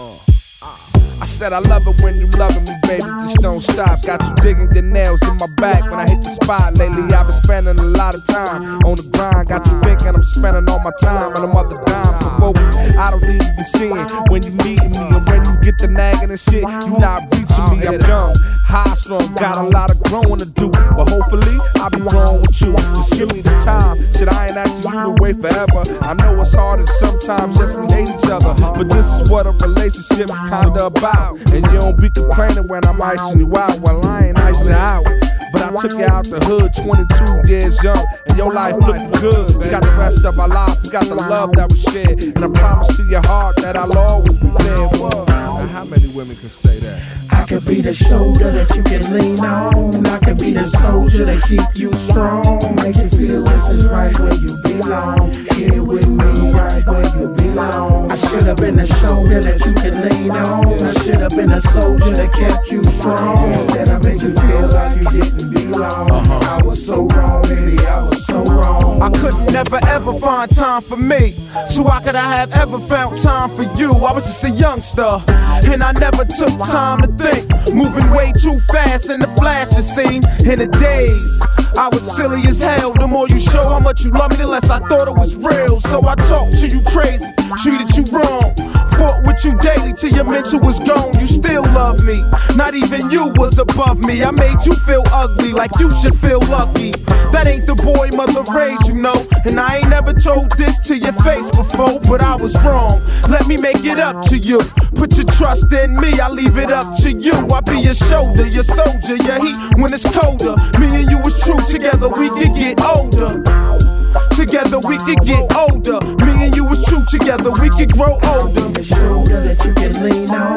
I said I love it when you loving me, baby, just don't stop. Got you digging your nails in my back when I hit the spot. Lately I've been spending a lot of time on the grind. Got you thinking I'm spending all my time on them other dimes. So focus, I don't need to be seeing when you meeting me. And when you get the nagging and shit, you not reaching me. I'm young, high strung, got a lot of growing to do. But hopefully I'll be growing with you. Just give me the time. Shit, I ain't asking you to wait forever. I know it's hard and sometimes just we hate each other. But this is what a relationship kinda about. And you don't be complaining when I'm icing you out. Well, I ain't icing you out, but I took you out the hood 22 years young, and your life looking good. We got the rest of our life, we got the love that we share, and I promise to your heart that I'll always be there. Now, how many women can say that? I could be the shoulder that you can lean on. I could be the soldier that keep you strong. Make you feel this is right where you belong. Here with me, right where you belong. I should have been the shoulder that you can lean on. I should have been a soldier that kept you strong. Instead I made you feel like you didn't belong. I was so wrong, baby, I was so wrong. I couldn't never ever find time for me. So how could I have ever found time for you? I was just a youngster, and I never took time to think. Moving way too fast in the flashing scene. In the days, I was silly as hell. The more you show how much you love me, the less I thought it was real. So I talked to you crazy, treated you wrong. Fought with you daily till your mental was gone. You still love me, not even you was above me. I made you feel ugly, like you should feel lucky. That ain't the boy mother raised, you know. And I ain't never told this to your face before, but I was wrong. Let me make it up to you. Put your trust in me, I leave it up to you. I be your shoulder, your soldier, your heat when it's colder. Me and you was true, together we could get older. Together we could get older. Me and you was true, together we could grow older. The shoulder that you can lean on.